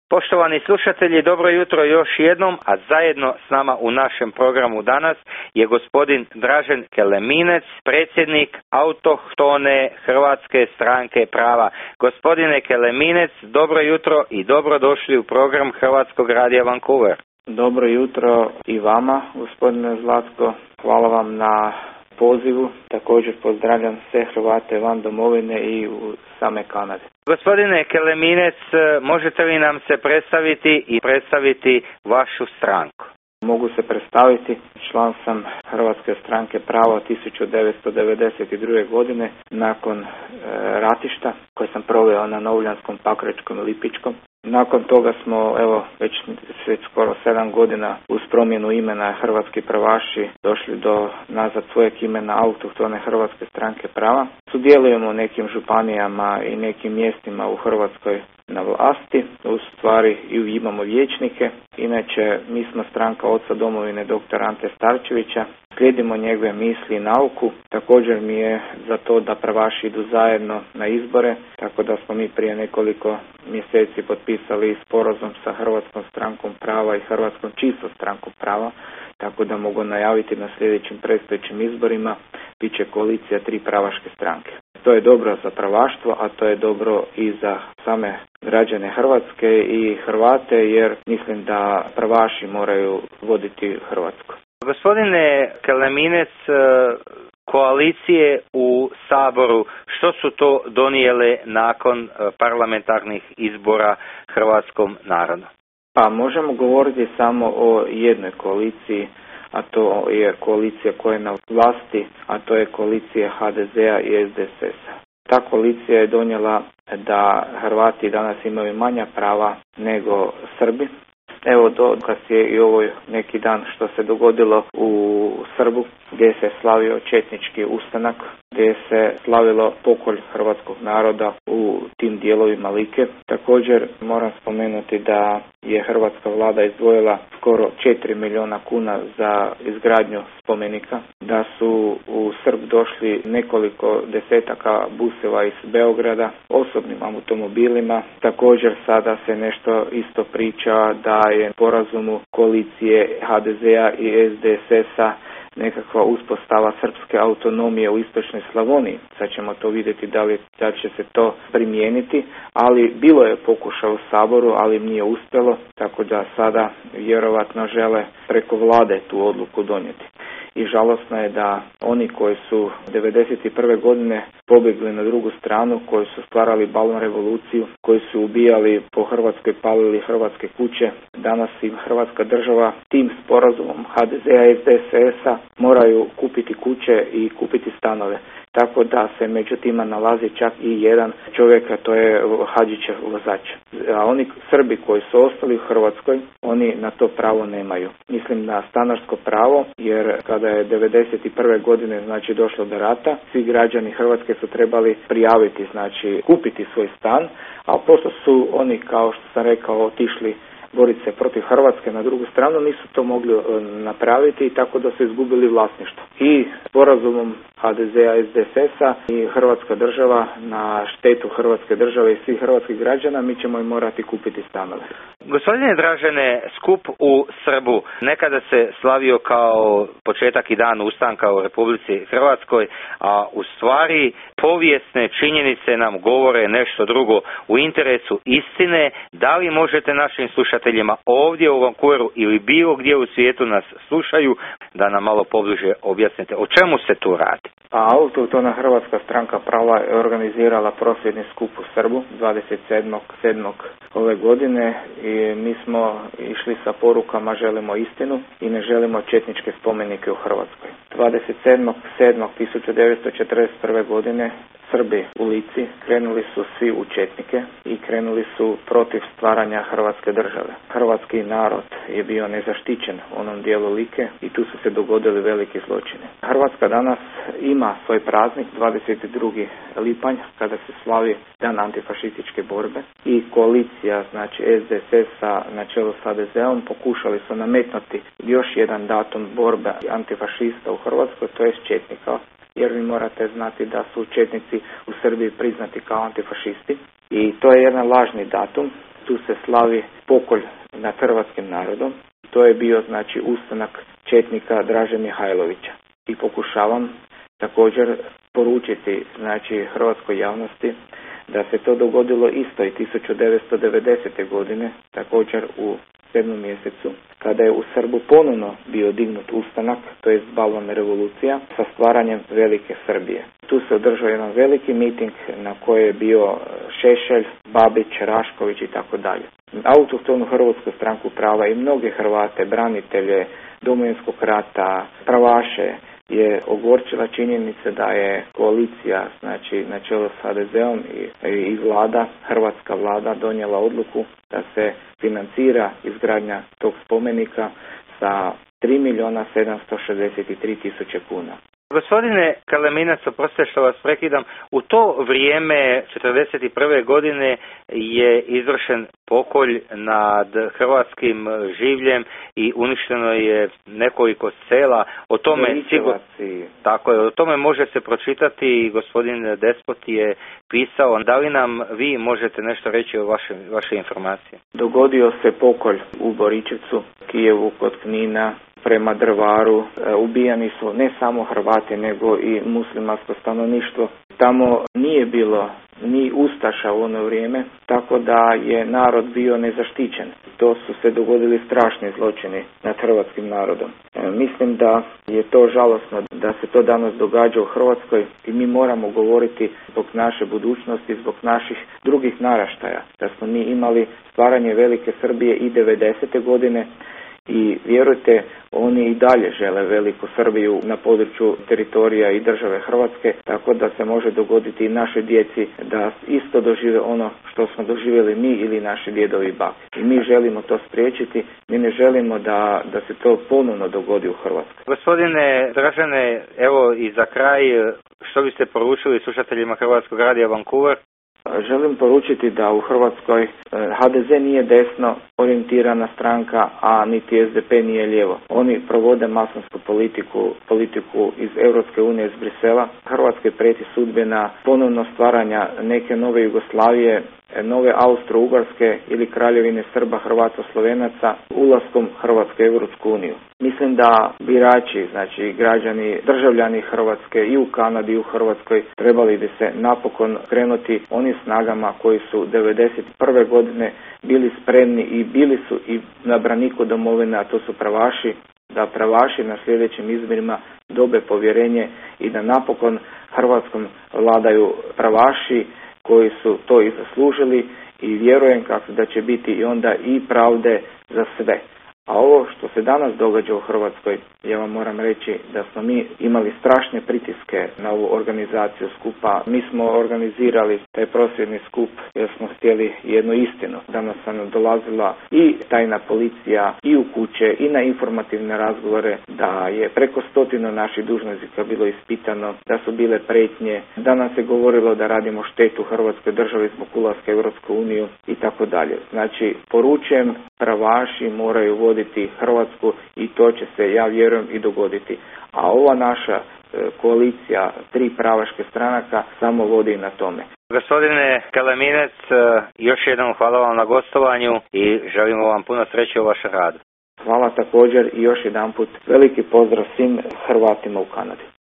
Poštovani slušatelji, dobro jutro još jednom, a zajedno s nama u našem programu danas je gospodin Dražen Keleminec, predsjednik autohtone Hrvatske stranke prava. Gospodine Keleminec, dobro jutro i dobrodošli u program Hrvatskog radija Vancouver. Dobro jutro i vama, gospodine Zlatko. Hvala vam na pozivu. Također pozdravljam sve Hrvate van domovine i u same Kanade. Gospodine Keleminec, možete li nam se predstaviti i predstaviti vašu stranku? Mogu se predstaviti. Član sam Hrvatske stranke prava 1992. godine nakon ratišta koje sam proveo na Novljanskom, Pakračkom i Lipičkom. Nakon toga smo, već skoro 7 godina uz promjenu imena Hrvatski prvaši došli do nazad svojeg imena autohtone Hrvatske stranke prava. Sudjelujemo u nekim županijama i nekim mjestima u Hrvatskoj na vlasti, u stvari i imamo vijećnike. Inače, mi smo stranka oca domovine dr. Ante Starčevića, slijedimo njegove misli i nauku. Također mi je za to da prvaši idu zajedno na izbore, tako da smo mi prije nekoliko mjeseci potpisali sporazum sa Hrvatskom strankom prava i Hrvatskom čistom strankom prava, tako da mogu najaviti na sljedećim predstojećim izborima bit će koalicija 3 pravaške stranke. To je dobro za pravaštvo, a to je dobro i za same građane Hrvatske i Hrvate, jer mislim da prvaši moraju voditi Hrvatsku. Gospodine Keleminec, koalicije u Saboru, što su to donijele nakon parlamentarnih izbora hrvatskom narodu? Pa možemo govoriti samo o jednoj koaliciji, a to je koalicija koja je na vlasti, a to je koalicija HDZ-a i SDSS-a. Ta koalicija je donijela da Hrvati danas imaju manja prava nego Srbi. Dokaz je i ovo neki dan što se dogodilo u Srbu, gdje se slavio četnički ustanak, gdje se slavilo pokolj hrvatskog naroda u tim dijelovima Like. Također moram spomenuti da je hrvatska vlada izdvojila skoro 4 milijuna kuna za izgradnju spomenika, da su u Srb došli nekoliko desetaka buseva iz Beograda, osobnim automobilima. Također sada se nešto isto priča da je sporazumu koalicije HDZ-a i SDSS-a nekakva uspostava srpske autonomije u istočnoj Slavoniji. Sad ćemo to vidjeti da li će se to primijeniti, ali bilo je pokušaj u Saboru, ali im nije uspjelo, tako da sada vjerovatno žele preko vlade tu odluku donijeti. I žalosno je da oni koji su 1991. godine pobjegli na drugu stranu, koji su stvarali balon revoluciju, koji su ubijali po Hrvatskoj, palili hrvatske kuće, danas im Hrvatska država tim sporazumom HDZ-a i SDSS-a moraju kupiti kuće i kupiti stanove. Tako da se među tima nalazi čak i jedan čovjek, a to je Hadžićev vozač. A oni Srbi koji su ostali u Hrvatskoj, oni na to pravo nemaju. Mislim na stanarsko pravo, jer kada je 1991. godine došlo do rata, svi građani Hrvatske su trebali prijaviti, kupiti svoj stan, a pošto su oni, kao što sam rekao, otišli boriti se protiv Hrvatske na drugu stranu, nisu to mogli napraviti i tako da su izgubili vlasništvo. I sporazumom HDZ-a, SDSS-a i Hrvatska država na štetu Hrvatske države i svih hrvatskih građana, mi ćemo im morati kupiti stanove. Gospodine Dražene, skup u Srbu nekada se slavio kao početak i dan ustanka u Republici Hrvatskoj, a u stvari povijesne činjenice nam govore nešto drugo. U interesu istine, da li možete našim slušateljima ovdje u Vancouveru ili bilo gdje u svijetu nas slušaju, da nam malo pobliže objasnite o čemu se tu radi? Autohtona Hrvatska stranka prava je organizirala prosvjedni skup u Srbu 27.7. ove godine i mi smo išli sa porukama želimo istinu i ne želimo četničke spomenike u Hrvatskoj. 27.7.1941. godine Srbi u Lici krenuli su svi u četnike i krenuli su protiv stvaranja Hrvatske države. Hrvatski narod je bio nezaštićen u onom dijelu Like i tu su se dogodili veliki zločini. Hrvatska danas ima svoj praznik 22. lipanj kada se slavi dan antifašističke borbe i koalicija, SDSS-a na čelu s HDZ-om pokušali su nametnuti još jedan datum borbe antifašista u Hrvatskoj, to je četnika. Jer vi morate znati da su četnici u Srbiji priznati kao antifašisti i to je jedan lažni datum tu se slavi pokolj nad hrvatskim narodom. To je bio znači ustanak četnika Draže Mihajlovića. I pokušavam također poručiti znači hrvatskoj javnosti da se to dogodilo isto i 1990. godine, također u 7. mjesecu, kada je u Srbu ponovno bio dignut ustanak, to je balvan revolucija, sa stvaranjem Velike Srbije. Tu se održao jedan veliki miting na koje je bio Šešelj, Babić, Rašković i tako dalje. Autohtonu Hrvatsku stranku prava i mnoge Hrvate, branitelje Domovinskog rata, pravaše, je ogorčila činjenica da je koalicija, znači na čelu s HDZ-om i vlada, hrvatska vlada donijela odluku da se financira izgradnja tog spomenika sa 3.763.000 kuna. Gospodine Kaleminac, oprostite što vas prekidam, u to vrijeme 1941. godine je izvršen pokolj nad hrvatskim življem i uništeno je nekoliko sela. O tome tako je, o tome može se pročitati i gospodin Despot je pisao. Da li nam vi možete nešto reći o vaše informacije? Dogodio se pokolj u Boričevcu, Kijevu, kod Knina, prema Drvaru. Ubijani su ne samo Hrvati nego i muslimansko stanovništvo. Tamo nije bilo ni ustaša u ono vrijeme, tako da je narod bio nezaštićen. To su se dogodili strašni zločini nad hrvatskim narodom. Mislim da je to žalosno da se to danas događa u Hrvatskoj i mi moramo govoriti zbog naše budućnosti, zbog naših drugih naraštaja. Da smo mi imali stvaranje Velike Srbije i 90. godine i vjerujte, oni i dalje žele Veliku Srbiju na području teritorija i države Hrvatske, tako da se može dogoditi i našoj djeci da isto dožive ono što smo doživjeli mi ili naši djedovi i bake. I mi želimo to spriječiti, mi ne želimo da se to ponovno dogodi u Hrvatskoj. Gospodine Dražene, evo i za kraj, što biste poručili slušateljima Hrvatskog radija Vancouver? Želim poručiti da u Hrvatskoj HDZ nije desno orijentirana stranka, a niti SDP nije lijevo. Oni provode masonsku politiku iz Europske unije, iz Brisela. Hrvatskoj prijeti sudbina ponovno stvaranja neke nove Jugoslavije, nove Austro-Ugarske ili Kraljevine Srba, Hrvata, Slovenaca, ulaskom Hrvatske u Europsku uniju. Mislim da birači, znači građani, državljani Hrvatske i u Kanadi i u Hrvatskoj trebali bi se napokon krenuti onim snagama koji su 1991. godine bili spremni i bili su i na braniku domovine, a to su pravaši, da pravaši na sljedećim izborima dobe povjerenje i da napokon Hrvatskom vladaju pravaši koji su to i zaslužili i vjerujem kako da će biti i onda i pravde za sve. A ovo što se danas događa u Hrvatskoj, ja vam moram reći da smo mi imali strašne pritiske na ovu organizaciju skupa. Mi smo organizirali taj prosvjedni skup jer smo htjeli jednu istinu. Danas sam dolazila i tajna policija i u kuće i na informativne razgovore da je preko 100 naših dužnosnika bilo ispitano, da su bile prijetnje, da nam se govorilo da radimo štetu Hrvatskoj državi zbog ulaska u Europsku uniju i tako dalje. Znači, poručujem, pravaši moraju voditi Hrvatsku i to će se, ja vjerujem, i dogoditi. A ova naša koalicija 3 pravaške stranaka samo vodi na tome. Gospodine Kaleminac, još jednom hvala vam na gostovanju i želimo vam puno sreće u vašem radu. Hvala također i još jedanput veliki pozdrav svim Hrvatima u Kanadi.